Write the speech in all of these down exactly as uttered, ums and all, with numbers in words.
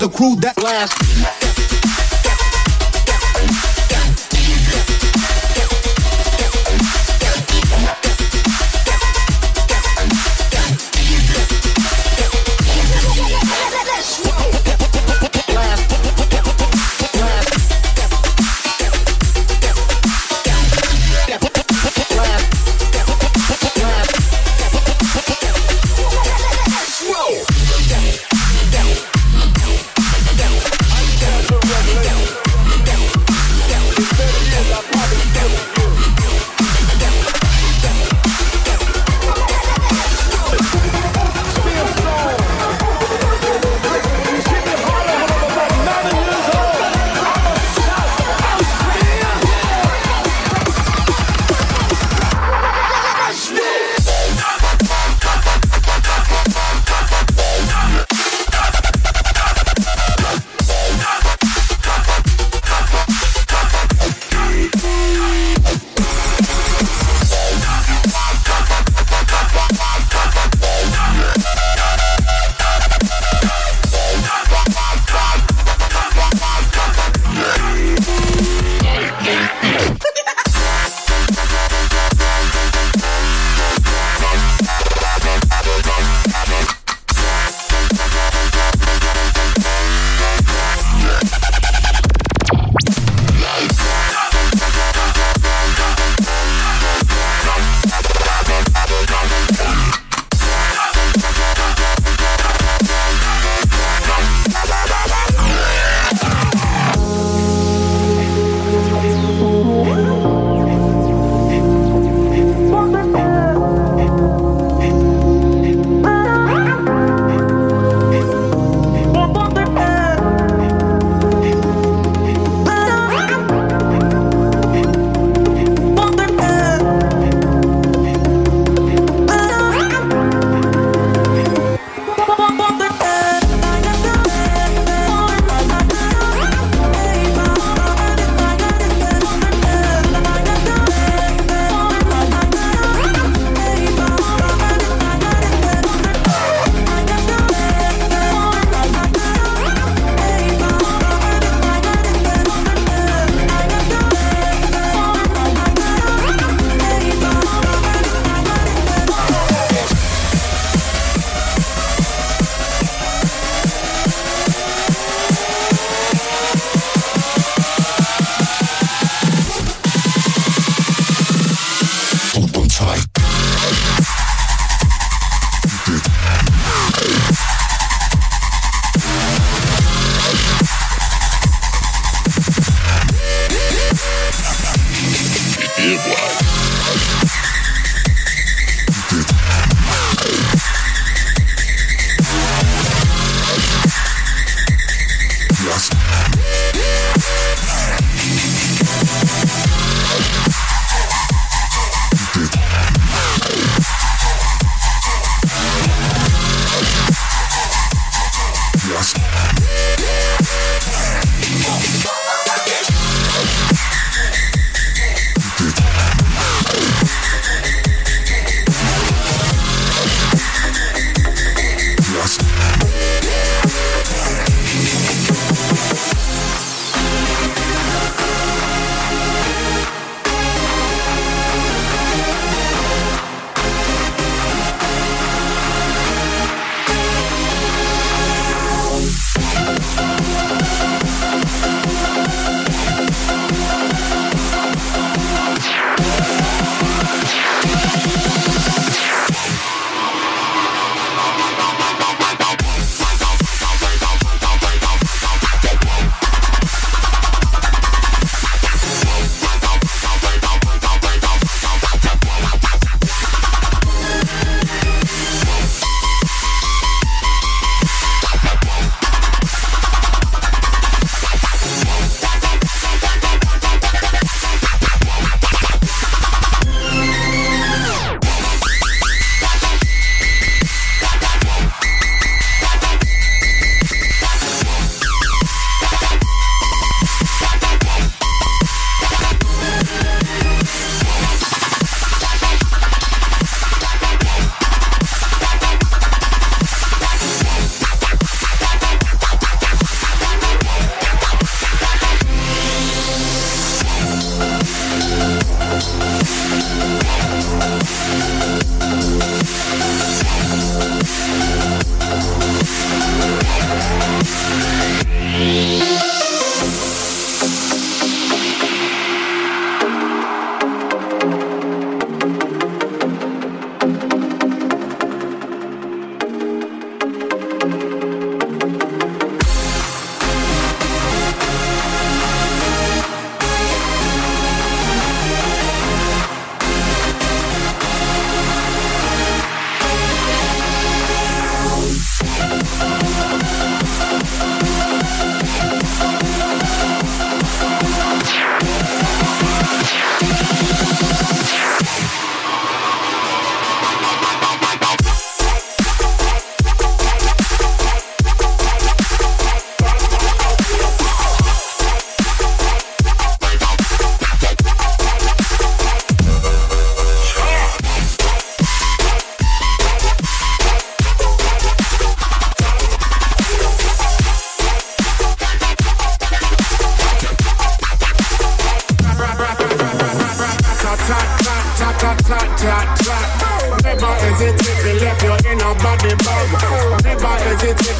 the crew that lasts. Down.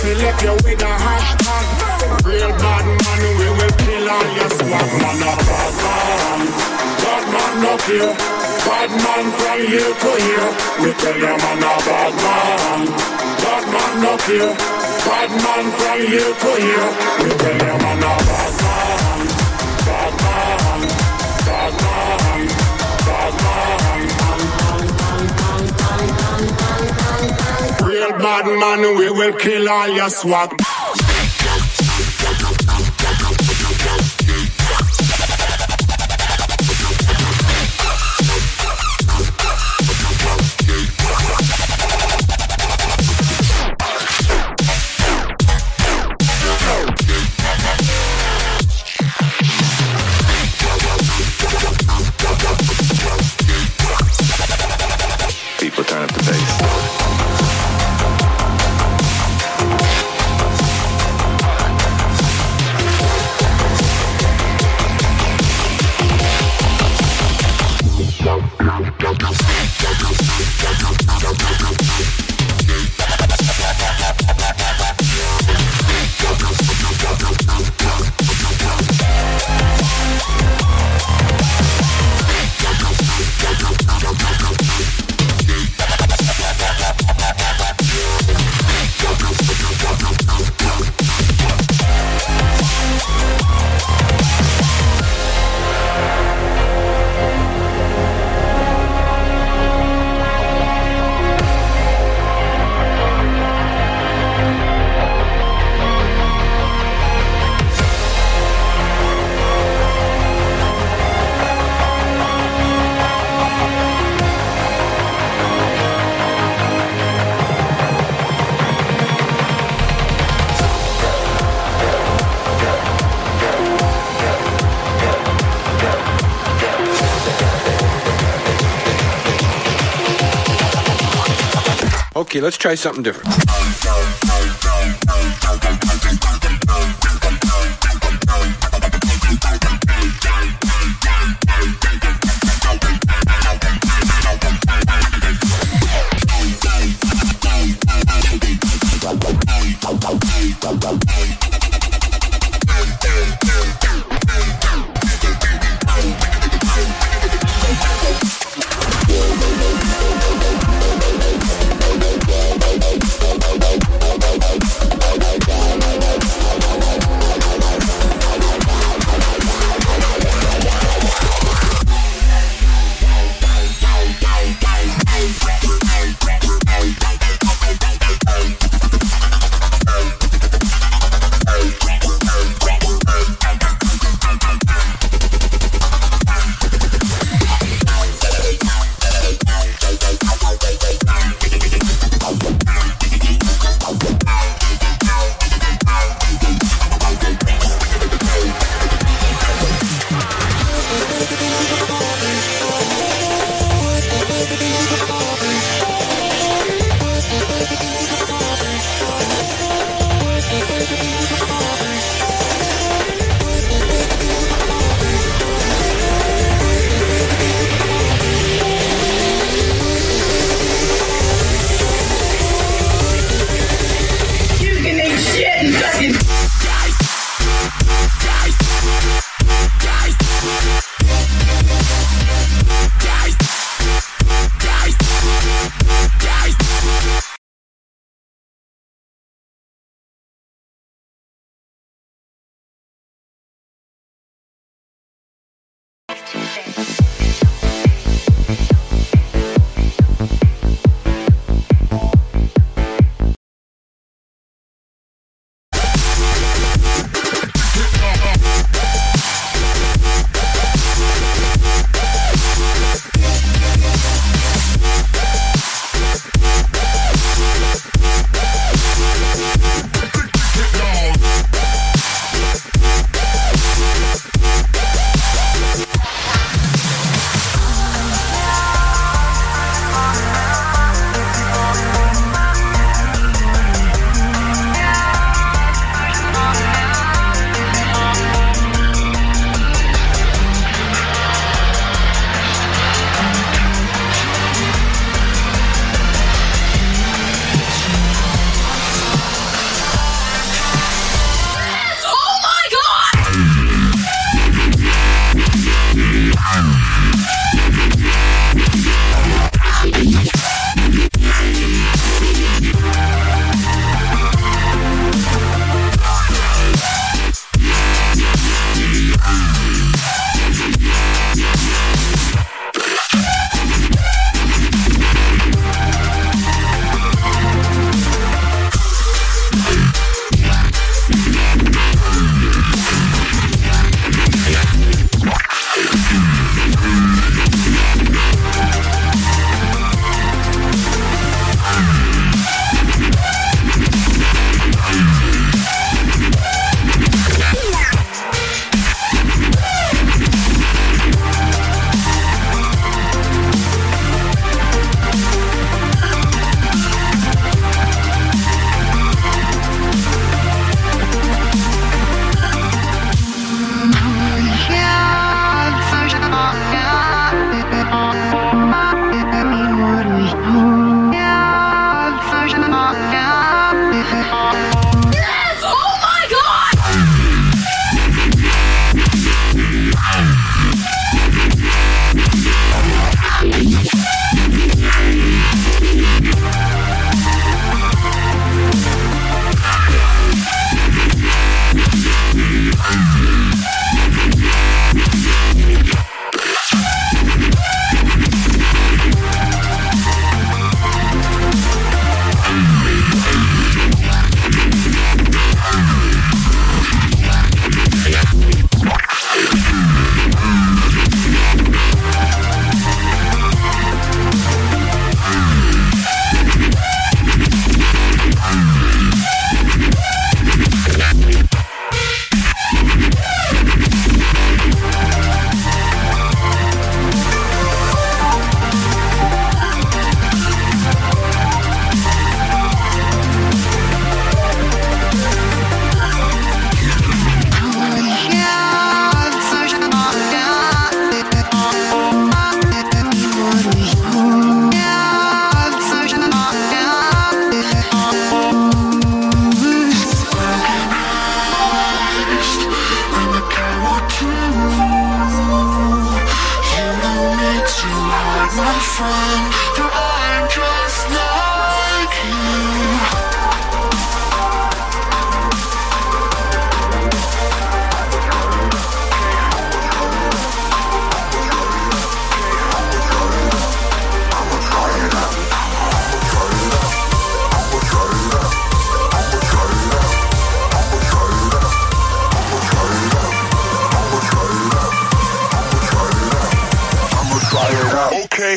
fi left you with a hashtag. Real bad man, we will kill all your swag. Man a bad man, bad man no fear. Bad man from here to here. We tell you man a bad man, bad man no fear. Bad man from here to here. We tell you man a bad man, bad man, bad man, bad man. Real bad man, we will kill all your swag. People turn up the bass. Okay, let's try something different. friend, but I'm just like you. Okay.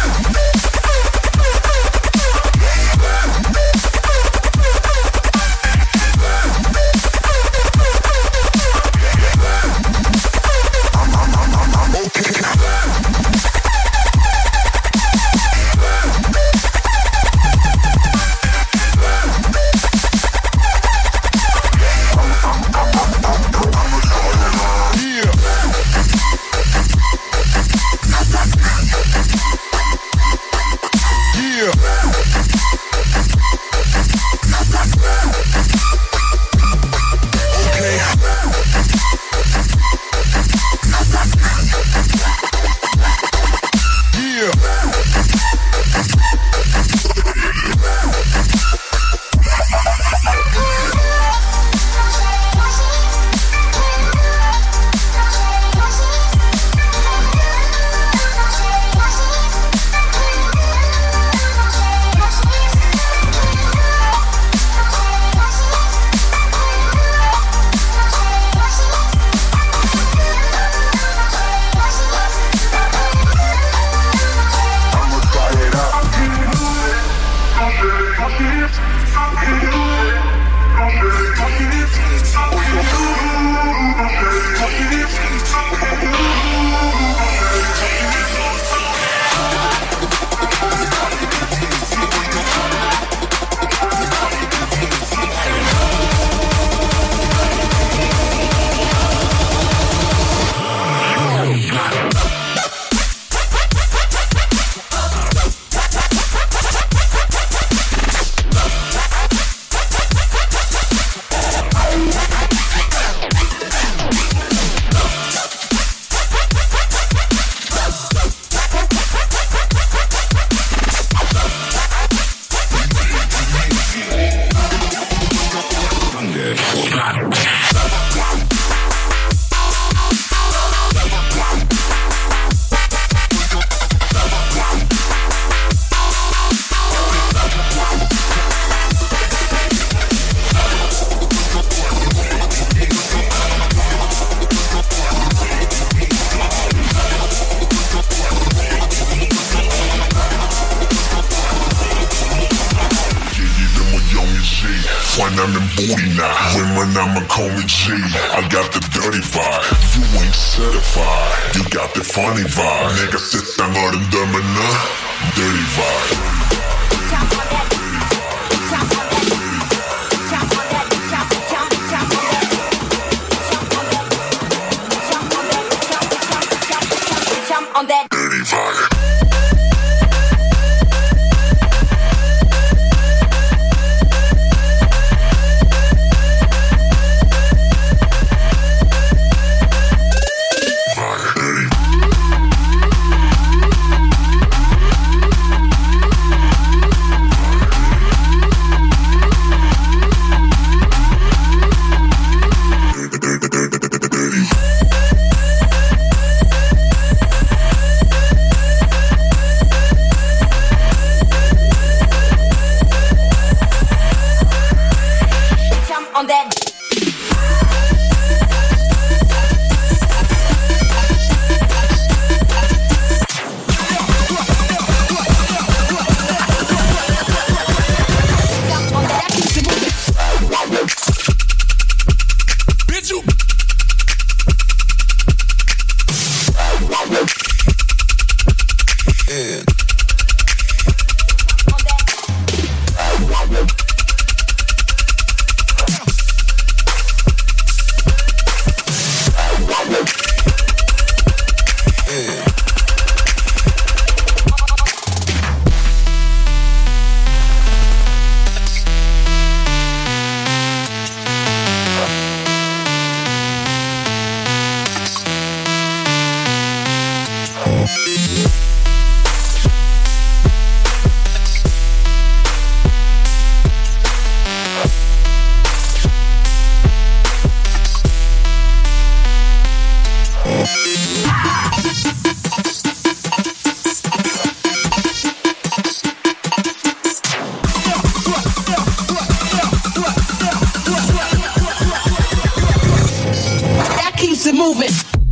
When I'm in booty now, women I'ma call me G. I got the dirty vibe, you ain't certified. You got the funny vibe. 내가 세상 어른들만 나 dirty vibe. On that dirty vibe. moving.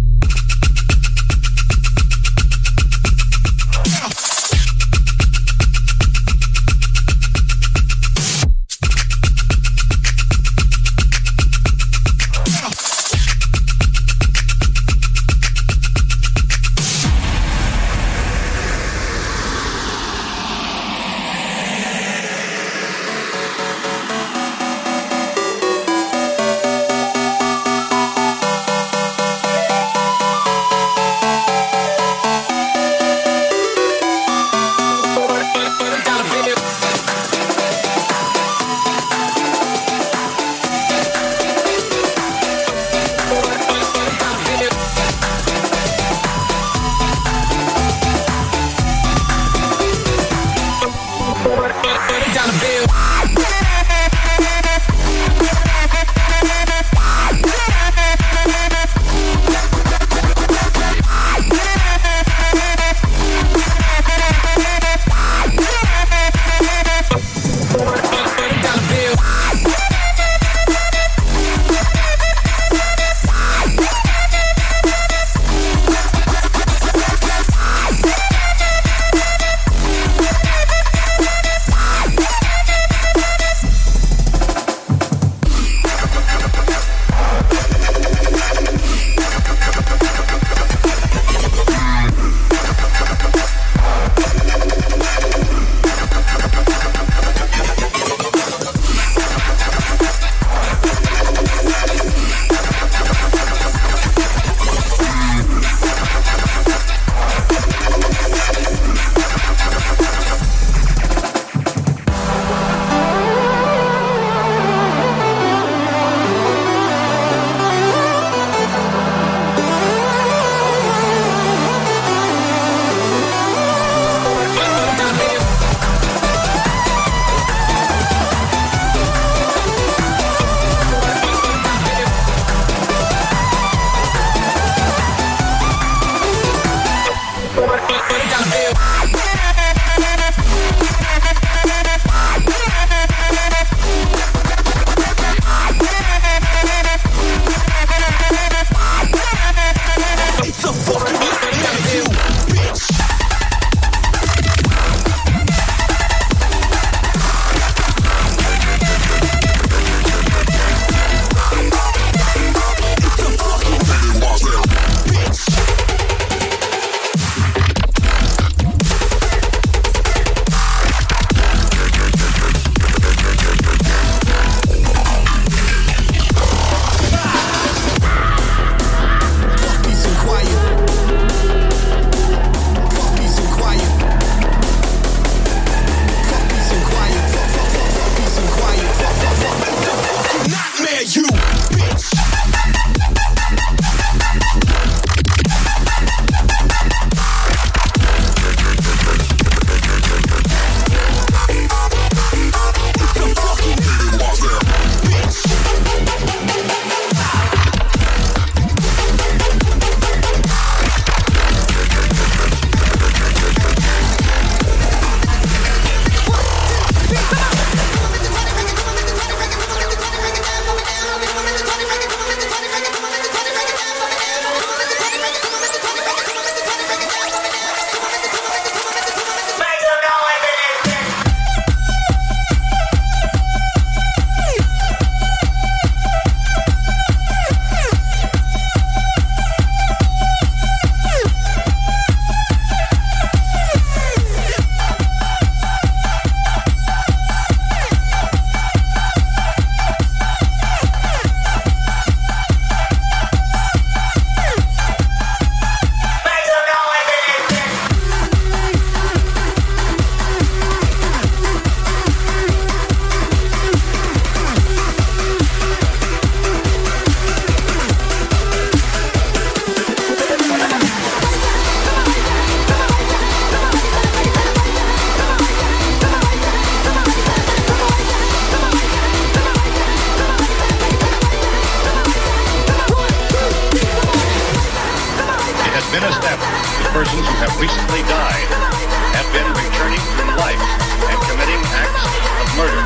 persons who have recently died have been returning to life and committing acts of murder.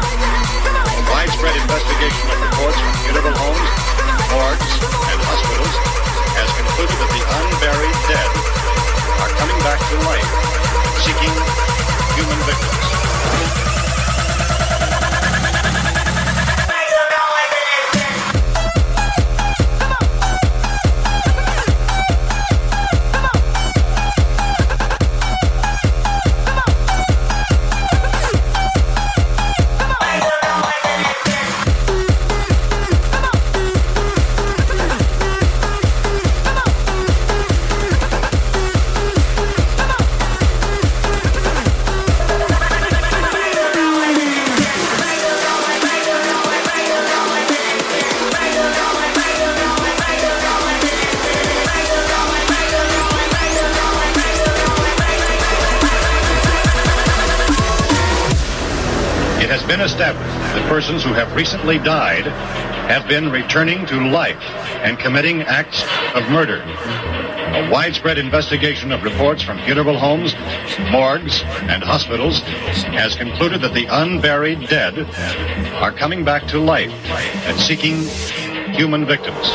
A widespread investigation of reports from funeral homes, morgues, and hospitals has concluded that the unburied dead are coming back to life, seeking human victims. Been established that persons who have recently died have been returning to life and committing acts of murder. A widespread investigation of reports from funeral homes, morgues, and hospitals has concluded that the unburied dead are coming back to life and seeking human victims.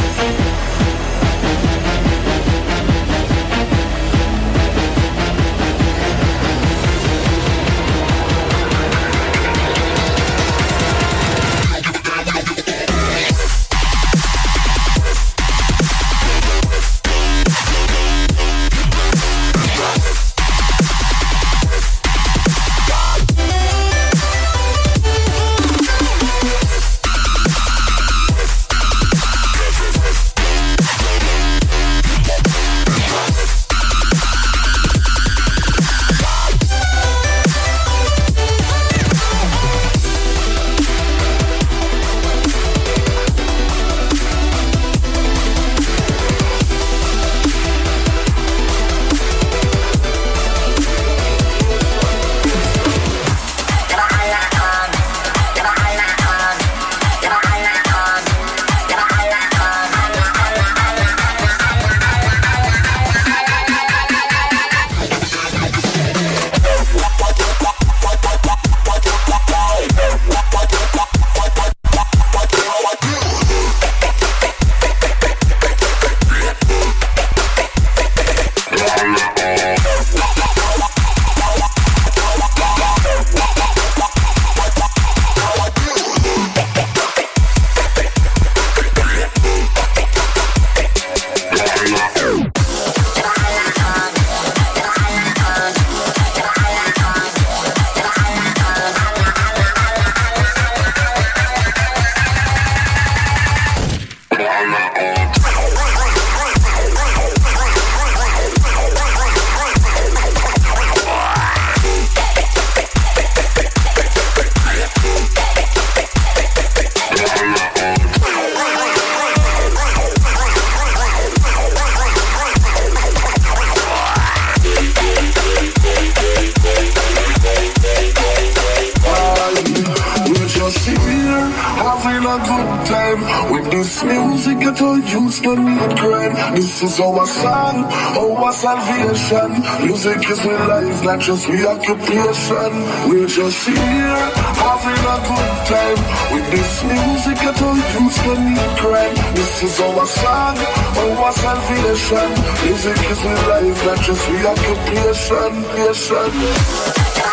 This is our song, our salvation. Music is my life, not just my occupation. We're just here, having a good time. With this music, I told you to need crime. This is our song, our salvation. Music is my life, not just my occupation. Occupation.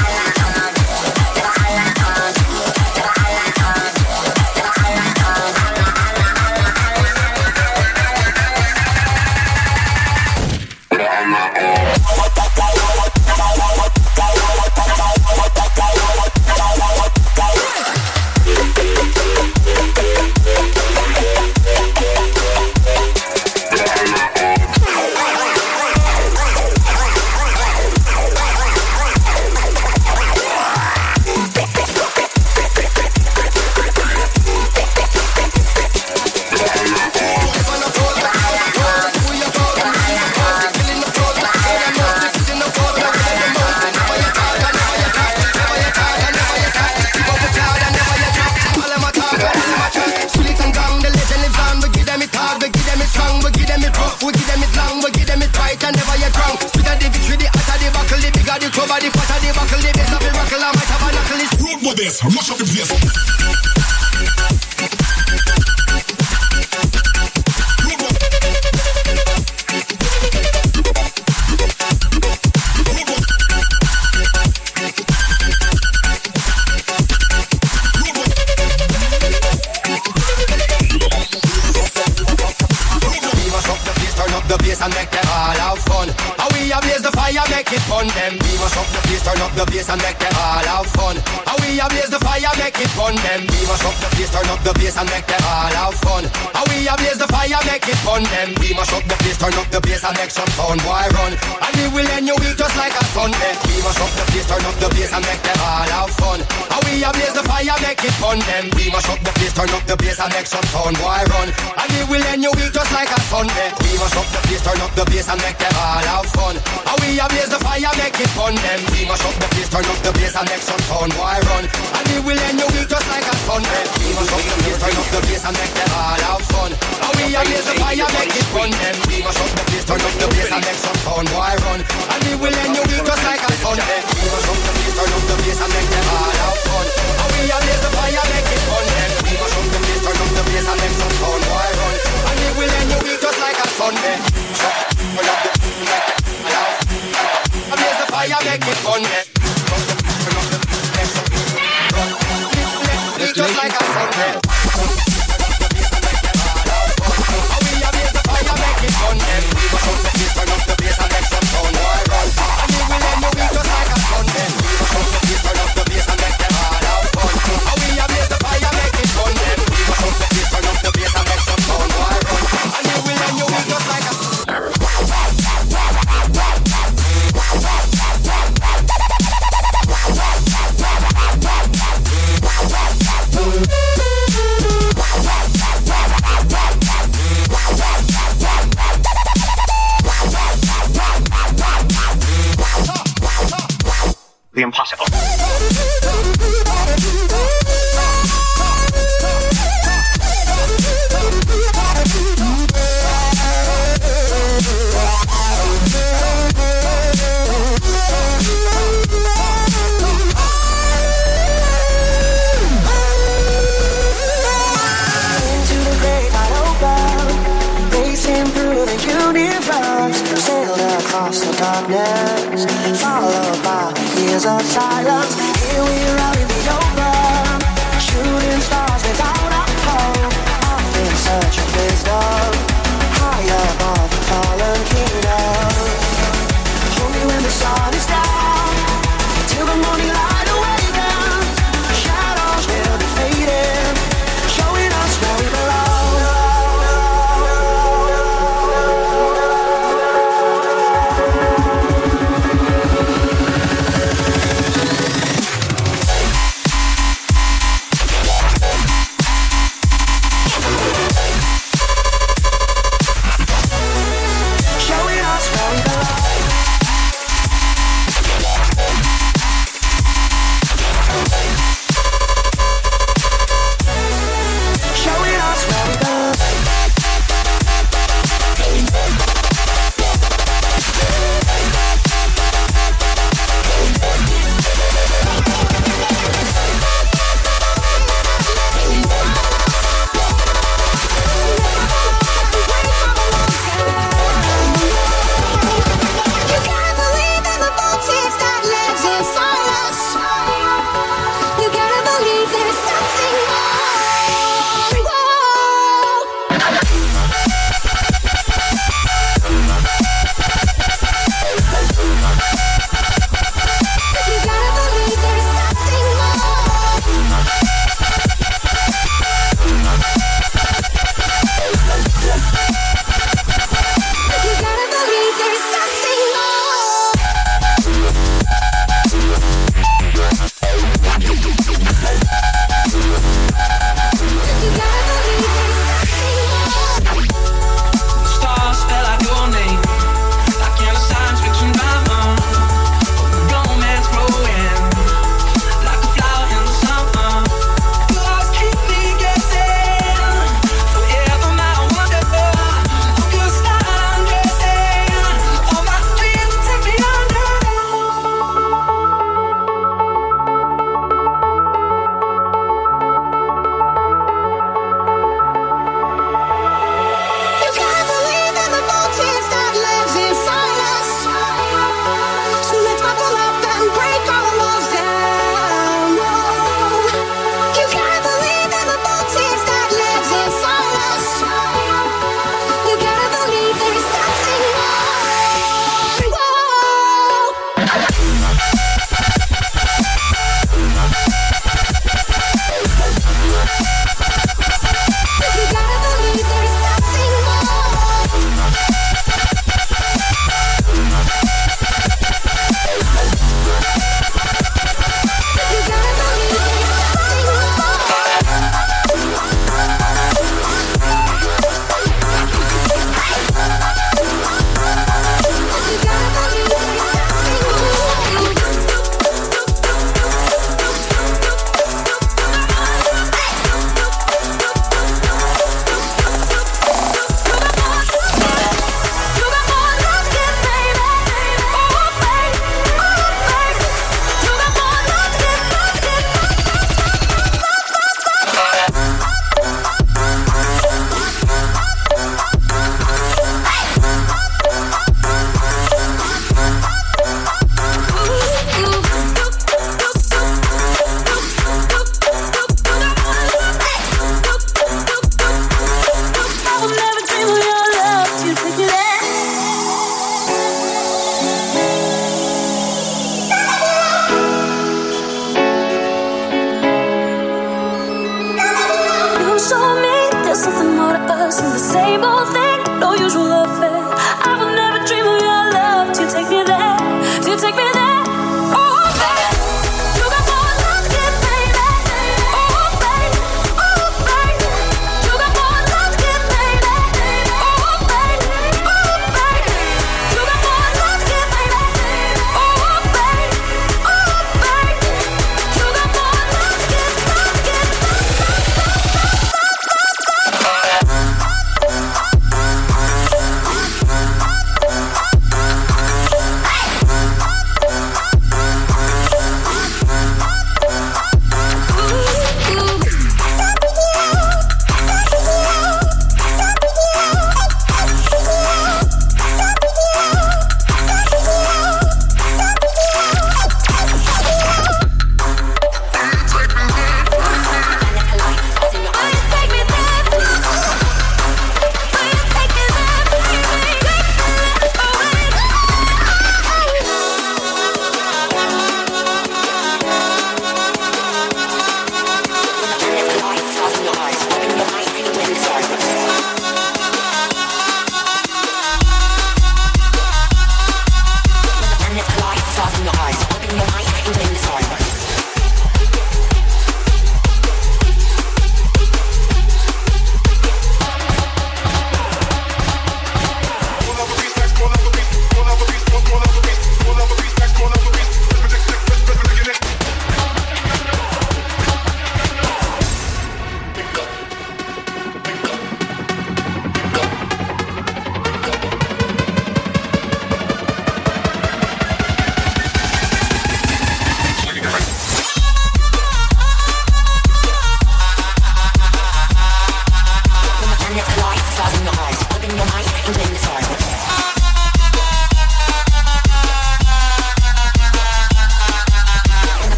This, rush up the place. fire, make it fun. Them we must up the place, turn up the bass and make them all have fun. And we ablaze the fire, make it fun. Them we must up the place, turn up the bass and make them all have fun. And we ablaze the fire, make it fun. Them we must up the place, turn up the bass and make some sound, boy run. And we will end your week just like a Sunday. We must up the place, turn up the bass and make them all have fun. And we ablaze the fire, make it fun. Them we must up the place, turn up the bass and make some sound, boy run. And we will end your week just like a Sunday. We must up the place, turn up the bass and make them all have fun. And we ablaze the fire, make it fun. Them we must up the place, turn up the bass and make some sound, boy run. And we will end your week just like a Sunday. We must up the place, turn up the bass and make them all have fun. And we ablaze the fire, make it fun. Them we must up the place, turn up the bass and make some sound, boy run. And we will end your week just like a Sunday. We must up the place, turn up the bass and make them all have fun. And we ablaze the fire, make it fun. Them we must up the place, turn up the bass and make some sound, boy run. And we will end your week just like a Sunday. Turn up the bass, make it all have fun. Ablaze the fire, make it fun. Just like a Sunday. We ablaze the fire, make it fun. We must up the place, turn up the bass and make some sound, boy run. And we will end the week just like a Sunday. We must up the place, turn up the bass and make them all have fun. And we ablaze the fire, make it fun. We must up the place, turn up the bass and make some sound, boy run. And we will end the week just like a the impossible. Darkness, followed by years of silence. Here we are in the open, shooting stars without a hope. Off in search of wisdom, high above the fallen kingdom. Only when the sun is down, till the morning light awakens. Shadows will be fading, showing us where we belong. show me there's something more to us than the same old thing. No usual affair. I will never dream of your love till you take me there, till you take me there.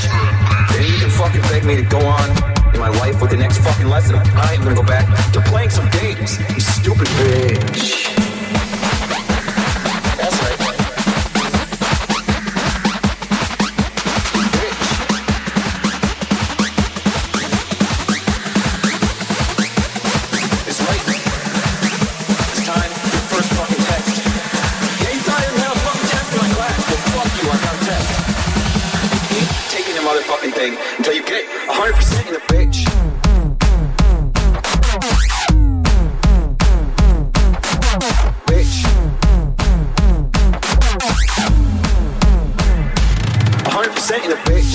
Then you can fucking beg me to go on in my life with the next fucking lesson. I am gonna go back to playing some games. You stupid bitch. That's right. Motherfucking thing until you get one hundred percent in the bitch. Bitch. one hundred percent in the bitch.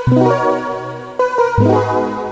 Wow.